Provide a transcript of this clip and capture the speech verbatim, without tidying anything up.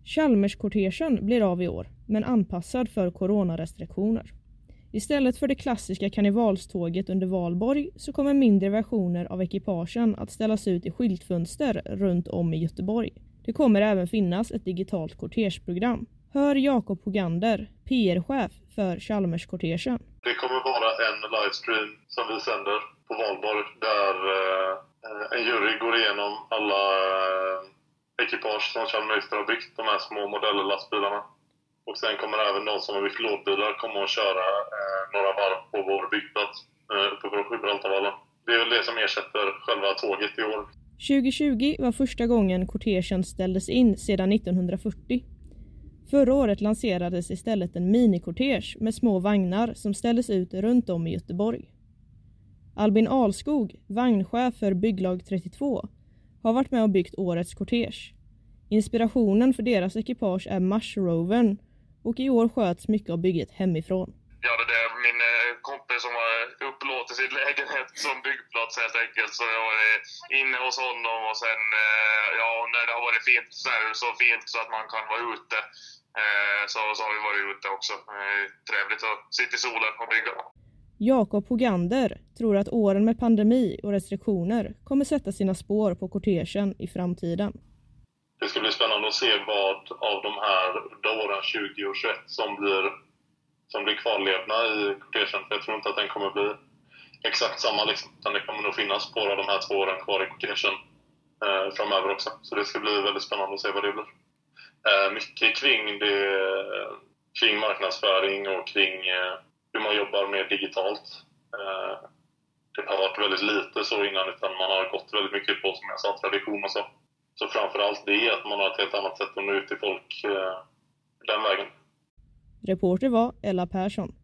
Chalmerskortegen blir av i år, men anpassad för coronarestriktioner. Istället för det klassiska karnevalståget under Valborg så kommer mindre versioner av ekipagen att ställas ut i skyltfönster runt om i Göteborg. Det kommer även finnas ett digitalt kortegeprogram. Hör Jakob Hogander, P R-chef för Chalmerskortegen. Det kommer vara en livestream som vi sänder på Valborg där eh, en jury går igenom alla eh, ekipage som Chalmers har byggt, de här små modellastbilarna. Och sen kommer även de som har byggt lådbilar komma och köra eh, några varv på vår byggplats eh, uppe på Gibraltarvallen. Det är väl det som ersätter själva tåget i år. tjugo tjugo var första gången kortegen ställdes in sedan nittonhundrafyrtio. Förra året lanserades istället en minikortege med små vagnar som ställdes ut runt om i Göteborg. Albin Alskog, vagnchef för bygglag trettiotvå, har varit med och byggt årets kortege. Inspirationen för deras ekipage är Mars Rovern och i år sköts mycket av bygget hemifrån. Ja, det är min kompis som har upplåtit sitt lägenhet som byggplats helt enkelt. Så jag var inne hos honom och sen, ja, när det har varit fint, så fint så att man kan vara ute, så, så har vi varit ute också. Trevligt att sitta i solen och bygga. Jakob Hogander tror att åren med pandemi och restriktioner kommer sätta sina spår på kortegen i framtiden. Det ska bli spännande att se vad av de här åren tjugo och tjugoett som blir, som blir kvarlevna i kortegen. För jag tror inte att den kommer bli exakt samma. Liksom. Utan det kommer nog finnas spår av de här två åren kvar i kortegen eh, framöver också. Så det ska bli väldigt spännande att se vad det blir. Eh, mycket kring, det, kring marknadsföring och kring eh, hur man jobbar med digitalt. Eh, det har varit väldigt lite så innan, utan man har gått väldigt mycket på, som jag sa, tradition och så. Så framförallt det att man har ett helt annat sätt att nå ut till folk eh, den vägen. Reporter var Ella Persson.